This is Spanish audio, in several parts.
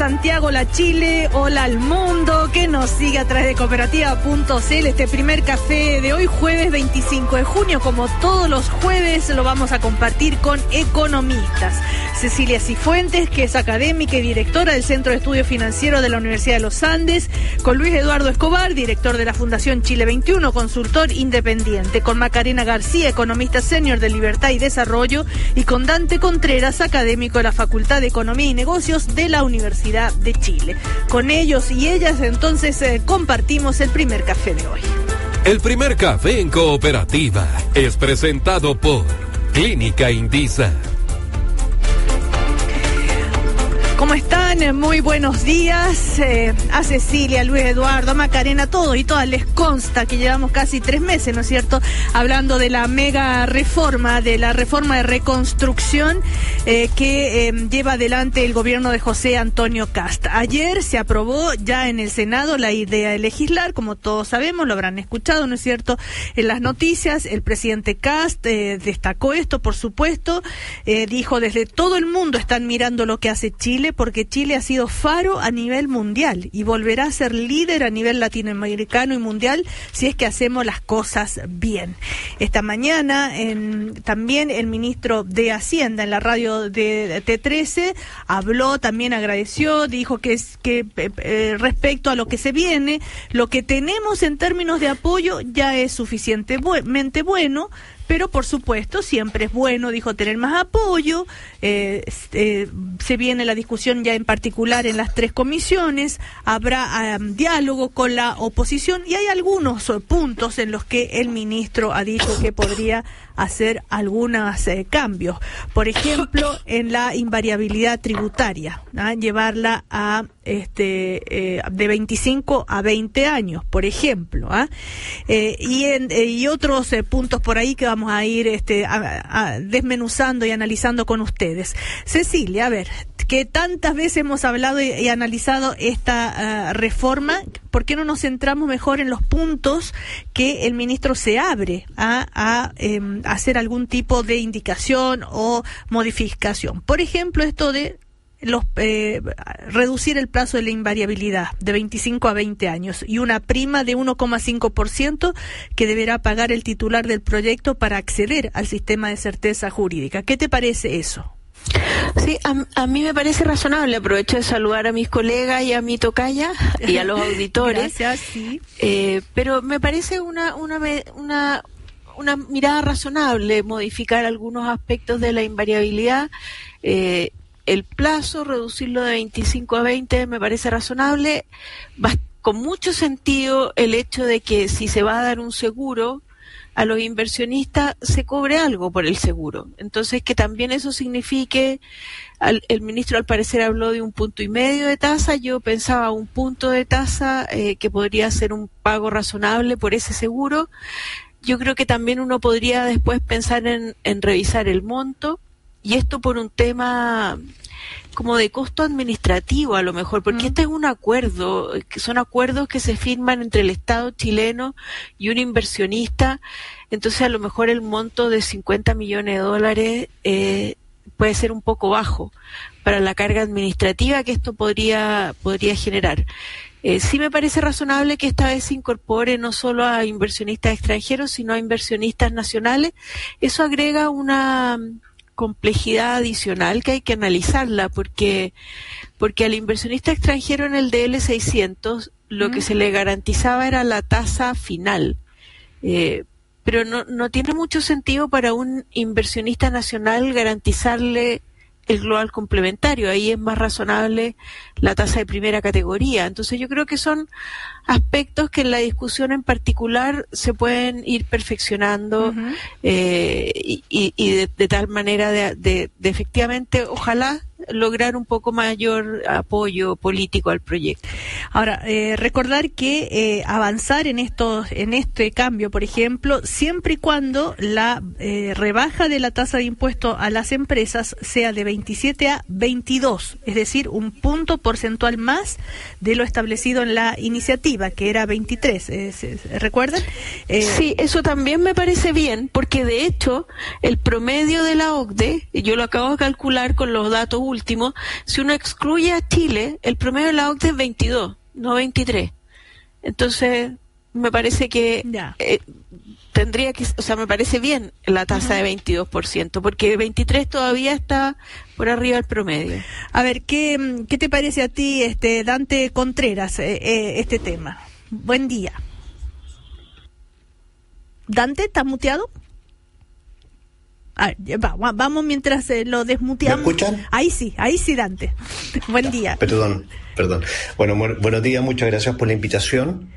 Santiago, la Chile, hola al mundo que nos sigue a través de cooperativa.cl. Este primer café de hoy, jueves 25 de junio, como todos los jueves, lo vamos a compartir con economistas. Cecilia Cifuentes, que es académica y directora del Centro de Estudios Financieros de la Universidad de los Andes, con Luis Eduardo Escobar, director de la Fundación Chile 21, consultor independiente, con Macarena García, economista senior de Libertad y Desarrollo, y con Dante Contreras, académico de la Facultad de Economía y Negocios de la Universidad de Chile. Con ellos y ellas, entonces, compartimos el primer café de hoy. El primer café en cooperativa es presentado por Clínica Indisa. ¿Cómo están? Muy buenos días. A Cecilia, a Luis Eduardo, a Macarena, a todos y todas les consta que llevamos casi 3 meses, ¿no es cierto?, hablando de la mega reforma, de la reforma de reconstrucción que lleva adelante el gobierno de José Antonio Kast. Ayer se aprobó ya en el Senado la idea de legislar, como todos sabemos, lo habrán escuchado, ¿no es cierto?, en las noticias. El presidente Kast destacó esto, por supuesto, dijo: desde todo el mundo están mirando lo que hace Chile, porque Chile ha sido faro a nivel mundial y volverá a ser líder a nivel latinoamericano y mundial si es que hacemos las cosas bien. Esta mañana también el ministro de Hacienda en la radio de T13 habló, también agradeció, dijo que respecto a lo que se viene, lo que tenemos en términos de apoyo ya es suficientemente bueno, pero por supuesto siempre es bueno, dijo, tener más apoyo. Se viene la discusión ya en particular en las 3 comisiones, habrá diálogo con la oposición y hay algunos puntos en los que el ministro ha dicho que podría hacer algunos cambios. Por ejemplo, en la invariabilidad tributaria, llevarla a de 25 a 20 años, por ejemplo, y otros puntos por ahí que vamos a ir desmenuzando y analizando con ustedes. Cecilia, a ver, que tantas veces hemos hablado y analizado esta reforma, ¿por qué no nos centramos mejor en los puntos que el ministro se abre a hacer algún tipo de indicación o modificación? Por ejemplo, esto de reducir el plazo de la invariabilidad de 25 a 20 años y una prima de 1,5% que deberá pagar el titular del proyecto para acceder al sistema de certeza jurídica. ¿Qué te parece eso? Sí, a mí me parece razonable. Aprovecho de saludar a mis colegas y a mi tocaya y a los auditores. Gracias, sí. Pero me parece una mirada razonable modificar algunos aspectos de la invariabilidad. El plazo, reducirlo de 25 a 20 me parece razonable. Con mucho sentido el hecho de que si se va a dar un seguro a los inversionistas se cobre algo por el seguro. Entonces, que también eso signifique, el ministro al parecer habló de 1,5 puntos de tasa, yo pensaba 1 punto de tasa que podría ser un pago razonable por ese seguro. Yo creo que también uno podría después pensar en revisar el monto, y esto por un tema como de costo administrativo a lo mejor, porque este es un acuerdo, que son acuerdos que se firman entre el Estado chileno y un inversionista. Entonces a lo mejor el monto de $50 millones puede ser un poco bajo para la carga administrativa que esto podría generar. Sí me parece razonable que esta vez se incorpore no solo a inversionistas extranjeros, sino a inversionistas nacionales. Eso agrega una complejidad adicional que hay que analizarla, porque al inversionista extranjero en el DL 600 lo que se le garantizaba era la tasa final, pero no tiene mucho sentido para un inversionista nacional garantizarle el global complementario. Ahí es más razonable la tasa de primera categoría. Entonces yo creo que son aspectos que en la discusión en particular se pueden ir perfeccionando, y de tal manera de efectivamente, ojalá, lograr un poco mayor apoyo político al proyecto. Ahora, recordar que avanzar en este cambio, por ejemplo, siempre y cuando la rebaja de la tasa de impuesto a las empresas sea de 27 a 22, es decir, 1 punto porcentual más de lo establecido en la iniciativa, que era 23, ¿recuerdan? Sí, eso también me parece bien, porque de hecho el promedio de la OCDE, yo lo acabo de calcular con los datos últimos, último, si uno excluye a Chile, el promedio de la OCDE es 22, no 23. Entonces, me parece que tendría que, o sea, me parece bien la tasa de 22%, porque 23 todavía está por arriba del promedio. A ver, ¿qué te parece a ti, Dante Contreras, este tema? Buen día. Dante, ¿estás muteado? A ver, vamos mientras lo desmuteamos. ¿Me escuchan? Ahí sí, Dante. Buen día. Perdón. Bueno, buenos días, muchas gracias por la invitación.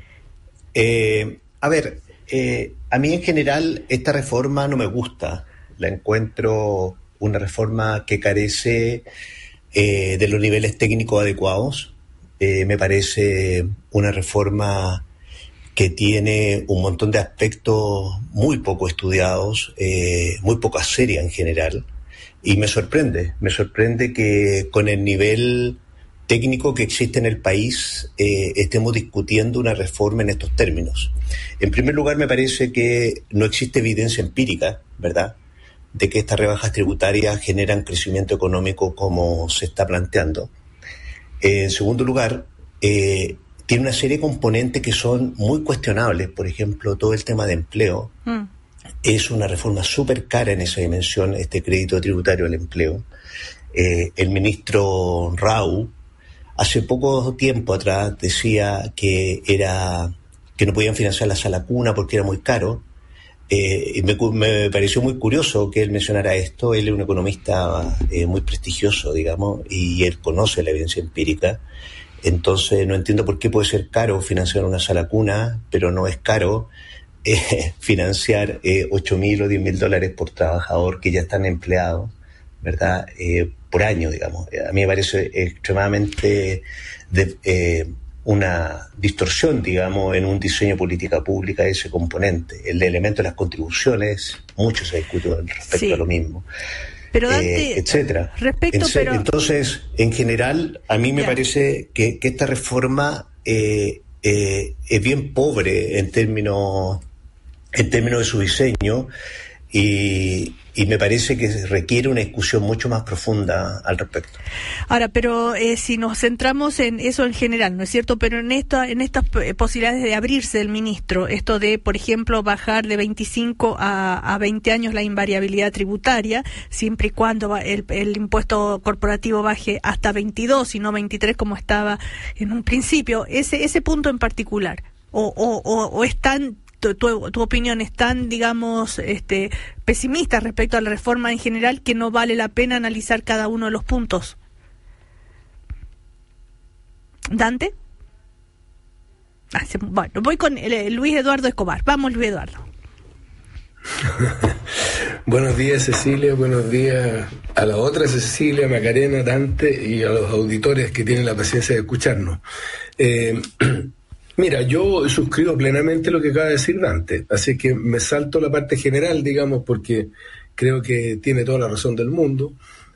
A mí en general esta reforma no me gusta. La encuentro una reforma que carece de los niveles técnicos adecuados. Me parece una reforma que tiene un montón de aspectos muy poco estudiados, muy poco seria en general, y me sorprende que con el nivel técnico que existe en el país estemos discutiendo una reforma en estos términos. En primer lugar, me parece que no existe evidencia empírica, ¿verdad?, de que estas rebajas tributarias generan crecimiento económico como se está planteando. En segundo lugar, tiene una serie de componentes que son muy cuestionables. Por ejemplo, todo el tema de empleo. Es una reforma súper cara en esa dimensión, este crédito tributario al empleo. El ministro Rau, hace poco tiempo atrás, decía que no podían financiar la sala cuna porque era muy caro. Me pareció muy curioso que él mencionara esto. Él es un economista muy prestigioso, digamos, y él conoce la evidencia empírica. Entonces no entiendo por qué puede ser caro financiar una sala cuna, pero no es caro financiar $8,000 o $10,000 por trabajador que ya están empleados, ¿verdad?, por año, digamos. A mí me parece extremadamente una distorsión, digamos, en un diseño de política pública ese componente. El elemento de las contribuciones, mucho se discute respecto a lo mismo. Pero Dante, etcétera. Entonces, en general, a mí me parece que esta reforma es bien pobre en términos de su diseño, y me parece que requiere una discusión mucho más profunda al respecto. Ahora, pero si nos centramos en eso en general, ¿no es cierto? Pero en estas posibilidades de abrirse el ministro, esto de, por ejemplo, bajar de 25 a 20 años la invariabilidad tributaria, siempre y cuando el impuesto corporativo baje hasta 22 y no 23 como estaba en un principio, ese punto en particular, o es tan... Tu opinión es tan, digamos, pesimista respecto a la reforma en general que no vale la pena analizar cada uno de los puntos. ¿Dante? Bueno, voy con Luis Eduardo Escobar. Vamos, Luis Eduardo. Buenos días, Cecilia. Buenos días a la otra Cecilia, Macarena, Dante y a los auditores que tienen la paciencia de escucharnos. Mira, yo suscribo plenamente lo que acaba de decir Dante, así que me salto la parte general, digamos, porque creo que tiene toda la razón del mundo,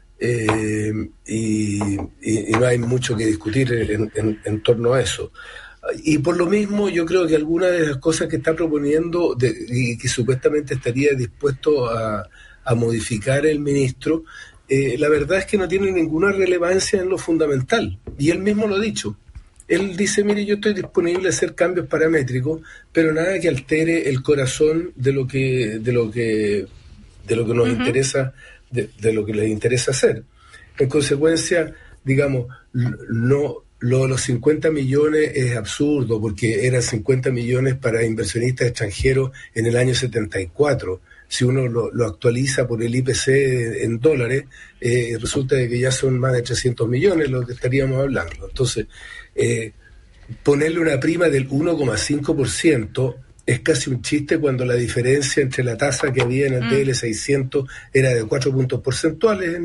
y no hay mucho que discutir en torno a eso. Y por lo mismo, yo creo que algunas de las cosas que está proponiendo y que supuestamente estaría dispuesto a modificar el ministro, la verdad es que no tiene ninguna relevancia en lo fundamental, y él mismo lo ha dicho. Él dice, mire, yo estoy disponible a hacer cambios paramétricos, pero nada que altere el corazón de lo que nos interesa, de lo que les interesa hacer. En consecuencia, digamos, lo de los 50 millones es absurdo, porque eran 50 millones para inversionistas extranjeros en el año 74. Si uno lo actualiza por el IPC en dólares, resulta de que ya son más de 300 millones lo que estaríamos hablando. Entonces, ponerle una prima del 1,5% es casi un chiste cuando la diferencia entre la tasa que había en el DL600 era de 4 puntos porcentuales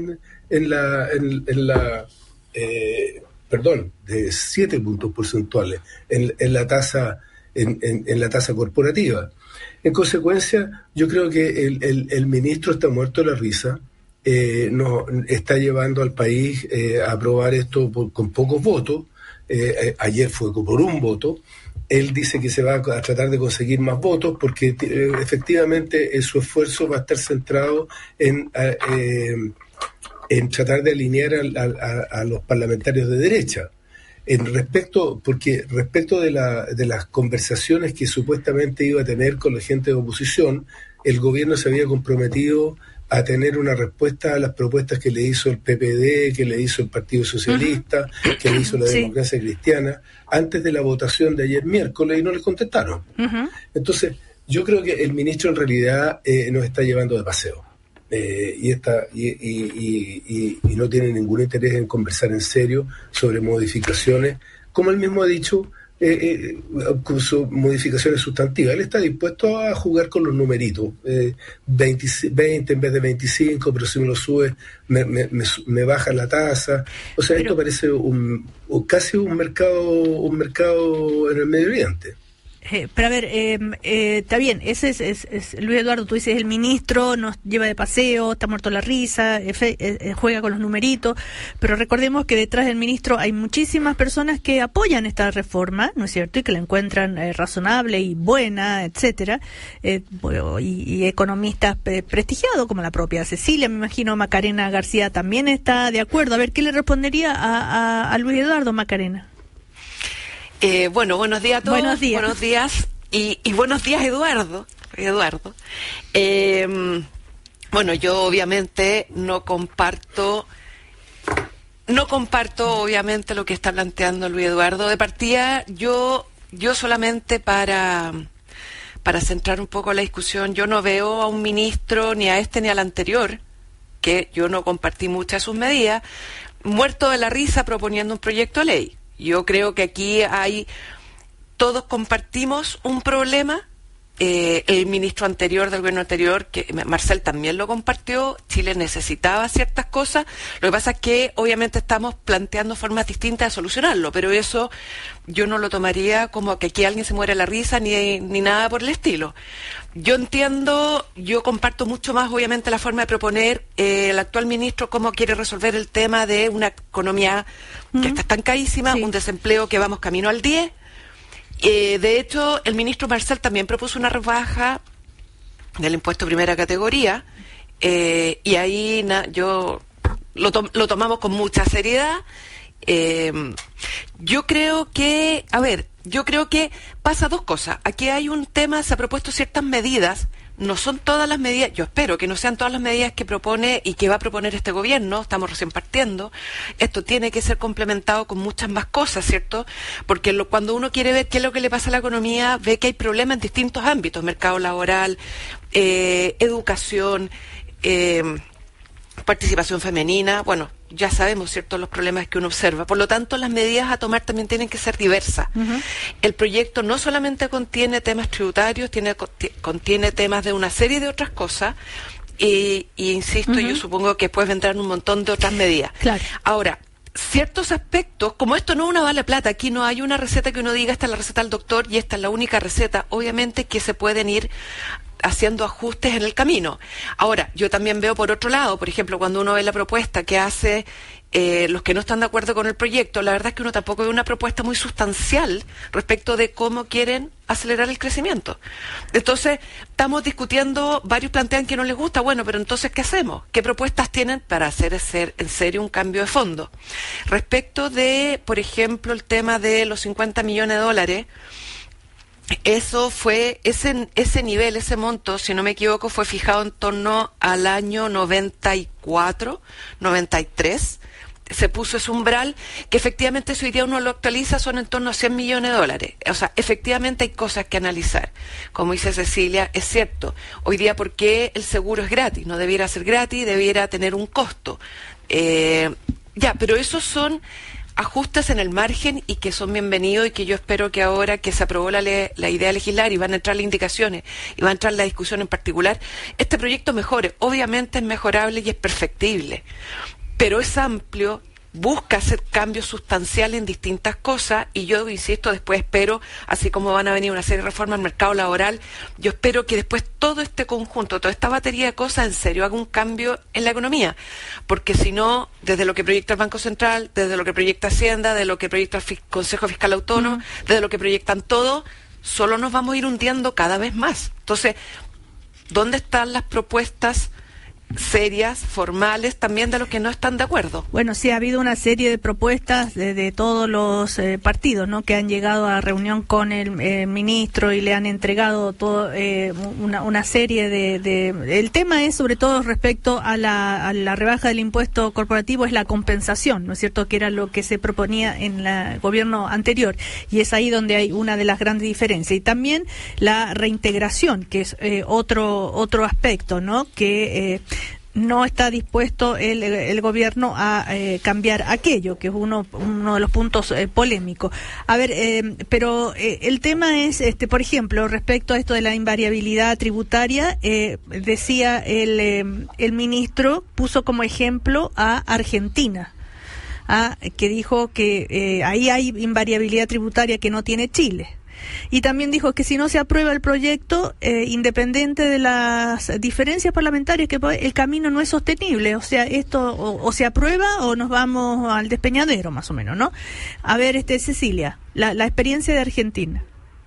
de 7 puntos porcentuales en la tasa en la tasa corporativa. En consecuencia, yo creo que el ministro está muerto de la risa. Nos está llevando al país a aprobar esto con pocos votos. Ayer fue por un voto. Él dice que se va a tratar de conseguir más votos porque efectivamente su esfuerzo va a estar centrado en en tratar de alinear a los parlamentarios de derecha. Porque respecto de las conversaciones que supuestamente iba a tener con la gente de oposición, el gobierno se había comprometido a tener una respuesta a las propuestas que le hizo el PPD, que le hizo el Partido Socialista, que le hizo la Democracia Cristiana, antes de la votación de ayer miércoles, y no les contestaron. Entonces, yo creo que el ministro en realidad nos está llevando de paseo. Y no tiene ningún interés en conversar en serio sobre modificaciones, como él mismo ha dicho, modificaciones sustantivas. Él está dispuesto a jugar con los numeritos, 20 en vez de 25, pero si me lo sube me baja la tasa. O sea, esto parece casi un mercado en el Medio Oriente. Pero a ver, está bien, ese es Luis Eduardo, tú dices, el ministro nos lleva de paseo, está muerto la risa, juega con los numeritos, pero recordemos que detrás del ministro hay muchísimas personas que apoyan esta reforma, ¿no es cierto?, y que la encuentran razonable y buena, etcétera, y economistas prestigiados, como la propia Cecilia, me imagino Macarena García también está de acuerdo. A ver, ¿qué le respondería a Luis Eduardo, Macarena? Buenos días a todos. Buenos días. Buenos días. Y buenos días, Eduardo. Yo obviamente no comparto obviamente lo que está planteando Luis Eduardo. De partida, yo solamente para centrar un poco la discusión, yo no veo a un ministro, ni a este ni al anterior, que yo no compartí muchas de sus medidas, muerto de la risa proponiendo un proyecto de ley. Yo creo que aquí todos compartimos un problema. El ministro anterior del gobierno anterior, que Marcel también lo compartió, Chile necesitaba ciertas cosas. Lo que pasa es que obviamente estamos planteando formas distintas de solucionarlo, pero eso yo no lo tomaría como que aquí alguien se muere la risa ni nada por el estilo. Yo comparto mucho más obviamente la forma de proponer el actual ministro cómo quiere resolver el tema de una economía que está estancadísima, un desempleo que vamos camino al 10. De hecho, el ministro Marcel también propuso una rebaja del impuesto de primera categoría, y ahí yo lo tomamos con mucha seriedad. Yo creo que pasa dos cosas. Aquí hay un tema, se ha propuesto ciertas medidas, no son todas las medidas, yo espero que no sean todas las medidas que propone y que va a proponer este gobierno, estamos recién partiendo. Esto tiene que ser complementado con muchas más cosas, ¿cierto? Porque cuando uno quiere ver qué es lo que le pasa a la economía, ve que hay problemas en distintos ámbitos, mercado laboral, educación, participación femenina, ya sabemos, ¿cierto?, los problemas que uno observa. Por lo tanto, las medidas a tomar también tienen que ser diversas. El proyecto no solamente contiene temas tributarios, contiene temas de una serie de otras cosas, y insisto, yo supongo que después vendrán un montón de otras medidas. Claro. Ahora, ciertos aspectos, como esto no es una vale plata, aquí no hay una receta que uno diga, esta es la receta del doctor y esta es la única receta, obviamente que se pueden ir haciendo ajustes en el camino. Ahora, yo también veo por otro lado, por ejemplo, cuando uno ve la propuesta que hace los que no están de acuerdo con el proyecto, la verdad es que uno tampoco ve una propuesta muy sustancial respecto de cómo quieren acelerar el crecimiento. Entonces, estamos discutiendo, varios plantean que no les gusta, pero entonces, ¿qué hacemos? ¿Qué propuestas tienen para hacer en serio un cambio de fondo? Respecto de, por ejemplo, el tema de los 50 millones de dólares, eso fue, ese nivel, ese monto, si no me equivoco, fue fijado en torno al año 94, 93. Se puso ese umbral, que efectivamente si hoy día uno lo actualiza son en torno a 100 millones de dólares. O sea, efectivamente hay cosas que analizar. Como dice Cecilia, es cierto. Hoy día, ¿por qué el seguro es gratis? No debiera ser gratis, debiera tener un costo. Pero esos son ajustes en el margen y que son bienvenidos, y que yo espero que ahora que se aprobó la idea de legislar y van a entrar las indicaciones y va a entrar la discusión en particular, este proyecto mejore. Obviamente es mejorable y es perfectible, pero es amplio, busca hacer cambios sustanciales en distintas cosas, y yo insisto, después espero, así como van a venir una serie de reformas al mercado laboral, yo espero que después todo este conjunto, toda esta batería de cosas, en serio haga un cambio en la economía, porque si no, desde lo que proyecta el Banco Central, desde lo que proyecta Hacienda, desde lo que proyecta el Consejo Fiscal Autónomo, desde lo que proyectan todos, solo nos vamos a ir hundiendo cada vez más. Entonces, ¿dónde están las propuestas serias, formales, también de los que no están de acuerdo. Bueno, sí, ha habido una serie de propuestas de todos los partidos, ¿no?, que han llegado a reunión con el ministro y le han entregado todo, una serie de... El tema es, sobre todo, respecto a la rebaja del impuesto corporativo, es la compensación, ¿no es cierto?, que era lo que se proponía en el gobierno anterior, y es ahí donde hay una de las grandes diferencias. Y también la reintegración, que es otro aspecto, ¿no?, que no está dispuesto el gobierno a cambiar aquello, que es uno de los puntos polémicos. A ver, pero el tema es, por ejemplo, respecto a esto de la invariabilidad tributaria, decía el ministro, puso como ejemplo a Argentina, que dijo que ahí hay invariabilidad tributaria que no tiene Chile. Y también dijo que si no se aprueba el proyecto, independiente de las diferencias parlamentarias, que el camino no es sostenible. O sea, esto o se aprueba o nos vamos al despeñadero, más o menos, ¿no? A ver, Cecilia, la experiencia de Argentina.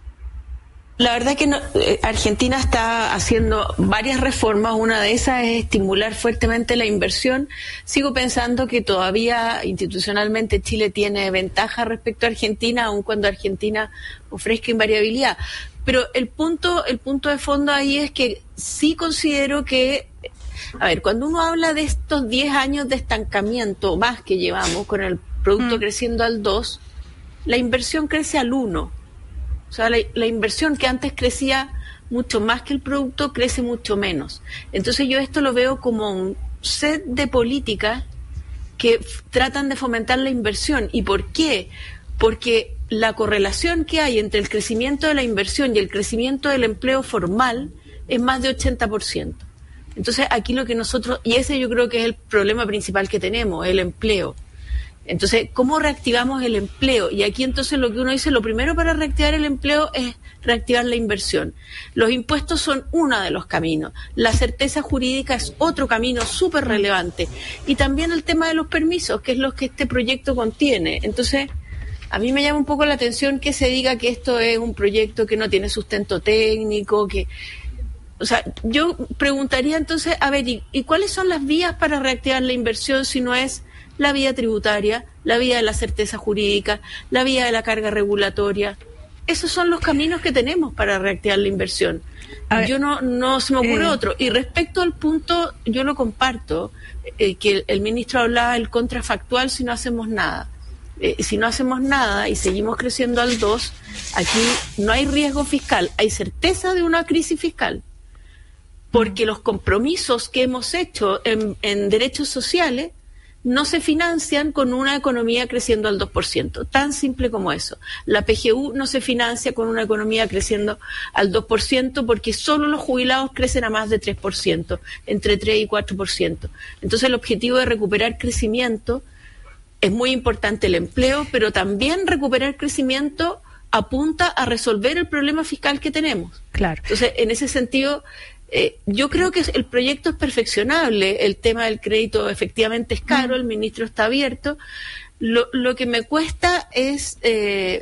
La verdad que Argentina está haciendo varias reformas. Una de esas es estimular fuertemente la inversión. Sigo pensando que todavía institucionalmente Chile tiene ventaja respecto a Argentina, aun cuando Argentina ofrezca invariabilidad. Pero el punto de fondo ahí es que sí considero que, a ver, cuando uno habla de estos 10 años de estancamiento más que llevamos, con el producto creciendo al 2, la inversión crece al 1. O sea, la inversión que antes crecía mucho más que el producto, crece mucho menos. Entonces yo esto lo veo como un set de políticas que tratan de fomentar la inversión. ¿Y por qué? Porque la correlación que hay entre el crecimiento de la inversión y el crecimiento del empleo formal es más de 80%. Entonces aquí lo que nosotros, y ese yo creo que es el problema principal que tenemos, el empleo. Entonces, ¿cómo reactivamos el empleo? Y aquí entonces lo que uno dice, lo primero para reactivar el empleo es reactivar la inversión. Los impuestos son uno de los caminos. La certeza jurídica es otro camino súper relevante. Y también el tema de los permisos, que es lo que este proyecto contiene. Entonces, a mí me llama un poco la atención que se diga que esto es un proyecto que no tiene sustento técnico, que... O sea, yo preguntaría entonces, a ver, ¿y cuáles son las vías para reactivar la inversión si no es la vía tributaria, la vía de la certeza jurídica, la vía de la carga regulatoria? Esos son los caminos que tenemos para reactivar la inversión. Yo no se me ocurre otro. Y respecto al punto, yo lo comparto, que el ministro hablaba del contrafactual si no hacemos nada. Si no hacemos nada y seguimos creciendo al 2, aquí no hay riesgo fiscal, hay certeza de una crisis fiscal. Porque los compromisos que hemos hecho en derechos sociales no se financian con una economía creciendo al 2%, tan simple como eso. La PGU no se financia con una economía creciendo al 2% porque solo los jubilados crecen a más de 3%, entre 3 y 4%. Entonces el objetivo de recuperar crecimiento es muy importante, el empleo, pero también recuperar crecimiento apunta a resolver el problema fiscal que tenemos. Claro. Entonces, en ese sentido... yo creo que el proyecto es perfeccionable. El tema del crédito efectivamente es caro, el ministro está abierto. Lo que me cuesta es que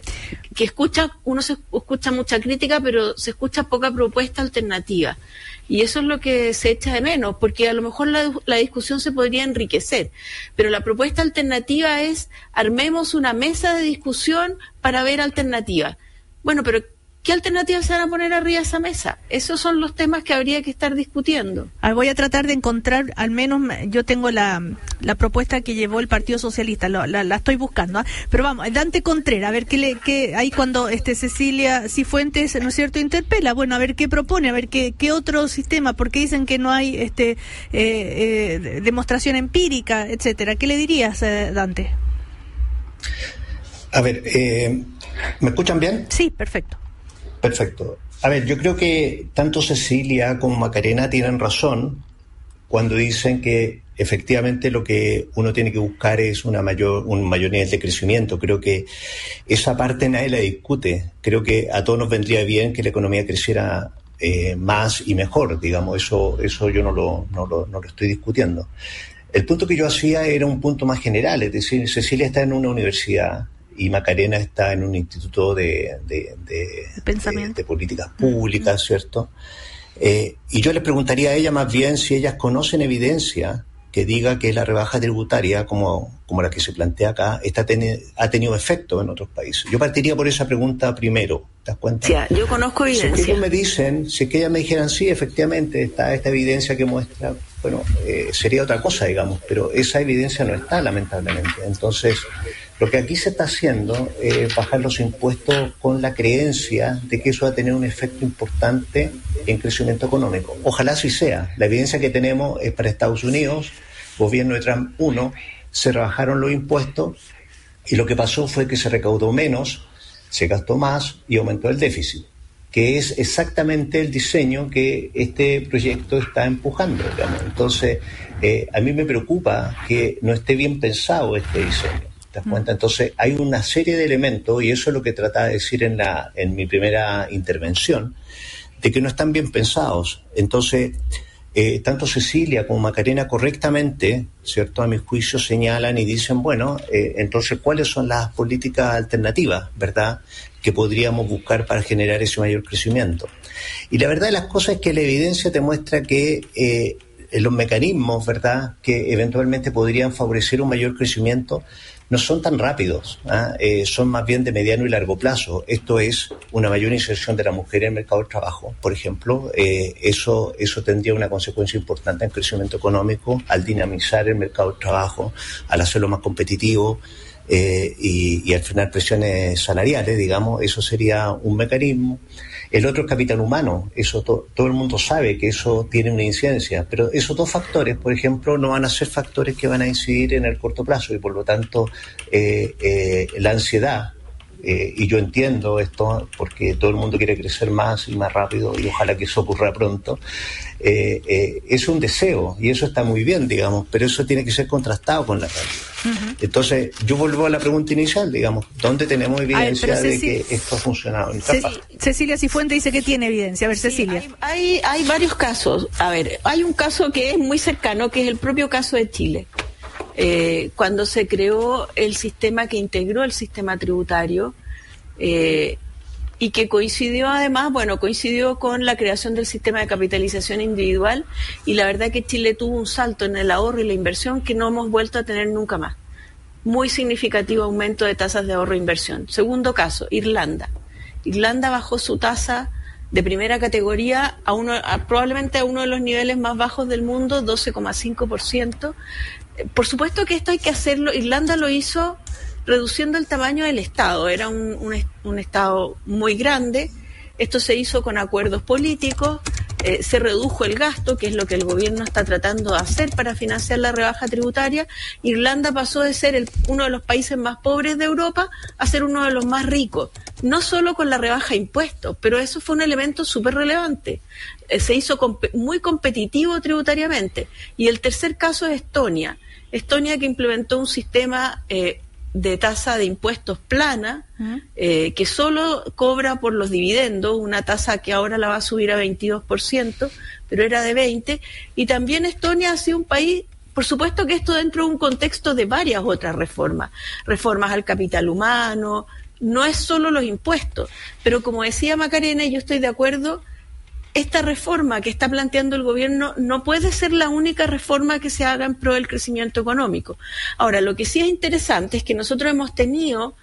uno se escucha mucha crítica, pero se escucha poca propuesta alternativa. Y eso es lo que se echa de menos, porque a lo mejor la discusión se podría enriquecer. Pero la propuesta alternativa es: armemos una mesa de discusión para ver alternativas. Bueno, pero ¿qué alternativas se van a poner arriba de esa mesa? Esos son los temas que habría que estar discutiendo. Voy a tratar de encontrar, al menos yo tengo la propuesta que llevó el Partido Socialista, la estoy buscando, pero vamos, Dante Contreras, a ver qué ahí cuando Cecilia Cifuentes, ¿no es cierto?, interpela, bueno, a ver qué propone, a ver qué otro sistema, porque dicen que no hay demostración empírica, etcétera. ¿Qué le dirías, Dante? A ver, ¿me escuchan bien? Sí, perfecto. Perfecto. A ver, yo creo que tanto Cecilia como Macarena tienen razón cuando dicen que efectivamente lo que uno tiene que buscar es un mayor nivel de crecimiento. Creo que esa parte nadie la discute. Creo que a todos nos vendría bien que la economía creciera más y mejor, digamos. Eso yo no lo estoy discutiendo. El punto que yo hacía era un punto más general, es decir, Cecilia está en una universidad y Macarena está en un instituto de políticas públicas, ¿cierto? Y yo les preguntaría a ella más bien si ellas conocen evidencia que diga que la rebaja tributaria, como la que se plantea acá, ha tenido efecto en otros países. Yo partiría por esa pregunta primero, ¿te das cuenta? Sí, yo conozco evidencia. Si ellos me dicen, si que ellas me dijeran, sí, efectivamente, está esta evidencia que muestra, bueno, sería otra cosa, digamos, pero esa evidencia no está, lamentablemente. Entonces, lo que aquí se está haciendo es bajar los impuestos con la creencia de que eso va a tener un efecto importante en crecimiento económico. Ojalá así sea. La evidencia que tenemos es para Estados Unidos, gobierno de Trump 1, se rebajaron los impuestos y lo que pasó fue que se recaudó menos, se gastó más y aumentó el déficit, que es exactamente el diseño que este proyecto está empujando, digamos. Entonces, a mí me preocupa que no esté bien pensado este diseño. ¿Te das cuenta? Entonces hay una serie de elementos, y eso es lo que trataba de decir en mi primera intervención, de que no están bien pensados. Entonces, tanto Cecilia como Macarena correctamente, ¿cierto?, a mi juicio señalan y dicen, bueno, entonces, ¿cuáles son las políticas alternativas, verdad?, que podríamos buscar para generar ese mayor crecimiento. Y la verdad de las cosas es que la evidencia te muestra que los mecanismos, ¿verdad?, que eventualmente podrían favorecer un mayor crecimiento no son tan rápidos, son más bien de mediano y largo plazo. Esto es una mayor inserción de la mujer en el mercado del trabajo, por ejemplo. Eso tendría una consecuencia importante en el crecimiento económico al dinamizar el mercado del trabajo, al hacerlo más competitivo y al final presiones salariales, digamos. Eso sería un mecanismo. El otro es capital humano. Eso todo el mundo sabe que eso tiene una incidencia, pero esos dos factores, por ejemplo, no van a ser factores que van a incidir en el corto plazo y por lo tanto la ansiedad, y yo entiendo esto porque todo el mundo quiere crecer más y más rápido y ojalá que eso ocurra pronto, es un deseo y eso está muy bien, digamos, pero eso tiene que ser contrastado con la realidad. Uh-huh. Entonces yo vuelvo a la pregunta inicial, digamos, ¿dónde tenemos evidencia de que esto ha funcionado? Cecilia Cifuentes dice que tiene evidencia. A ver, Cecilia. Hay varios casos. A ver, hay un caso que es muy cercano, que es el propio caso de Chile. Cuando se creó el sistema que integró el sistema tributario y que coincidió con la creación del sistema de capitalización individual, y la verdad que Chile tuvo un salto en el ahorro y la inversión que no hemos vuelto a tener nunca más. Muy significativo aumento de tasas de ahorro e inversión. Segundo caso, Irlanda. Irlanda bajó su tasa de primera categoría probablemente a uno de los niveles más bajos del mundo, 12,5%. Por supuesto que esto hay que hacerlo. Irlanda lo hizo reduciendo el tamaño del Estado. Era un Estado muy grande. Esto se hizo con acuerdos políticos. Se redujo el gasto, que es lo que el gobierno está tratando de hacer para financiar la rebaja tributaria. Irlanda pasó de ser uno de los países más pobres de Europa a ser uno de los más ricos. No solo con la rebaja de impuestos, pero eso fue un elemento súper relevante. Se hizo muy competitivo tributariamente. Y el tercer caso es Estonia. Estonia, que implementó un sistema de tasa de impuestos plana, que solo cobra por los dividendos, una tasa que ahora la va a subir a 22%, pero era de 20%, y también Estonia ha sido un país, por supuesto que esto dentro de un contexto de varias otras reformas al capital humano, no es solo los impuestos, pero como decía Macarena, y yo estoy de acuerdo, esta reforma que está planteando el gobierno no puede ser la única reforma que se haga en pro del crecimiento económico. Ahora, lo que sí es interesante es que nosotros hemos tenido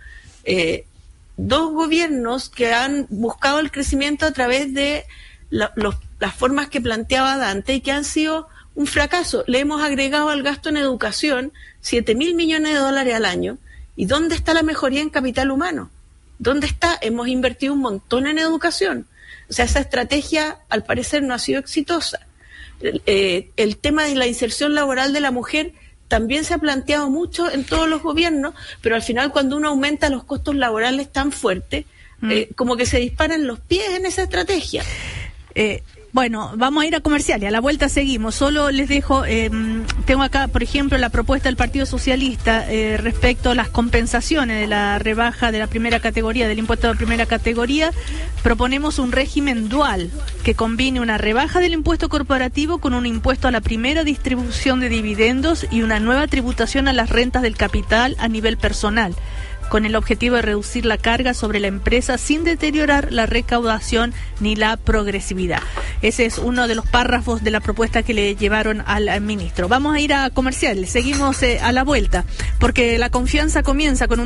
dos gobiernos que han buscado el crecimiento a través de las formas que planteaba Dante y que han sido un fracaso. Le hemos agregado al gasto en educación 7.000 millones de dólares al año. ¿Y dónde está la mejoría en capital humano? ¿Dónde está? Hemos invertido un montón en educación. O sea, esa estrategia, al parecer, no ha sido exitosa. El tema de la inserción laboral de la mujer también se ha planteado mucho en todos los gobiernos, pero al final, cuando uno aumenta los costos laborales tan fuerte, como que se disparan los pies en esa estrategia. Bueno, vamos a ir a comercial y a la vuelta seguimos. Solo les dejo, tengo acá, por ejemplo, la propuesta del Partido Socialista respecto a las compensaciones de la rebaja de la primera categoría, del impuesto de primera categoría. Proponemos un régimen dual que combine una rebaja del impuesto corporativo con un impuesto a la primera distribución de dividendos y una nueva tributación a las rentas del capital a nivel personal. con el objetivo de reducir la carga sobre la empresa sin deteriorar la recaudación ni la progresividad. Ese es uno de los párrafos de la propuesta que le llevaron al ministro. Vamos a ir a comerciales, seguimos a la vuelta, porque la confianza comienza con un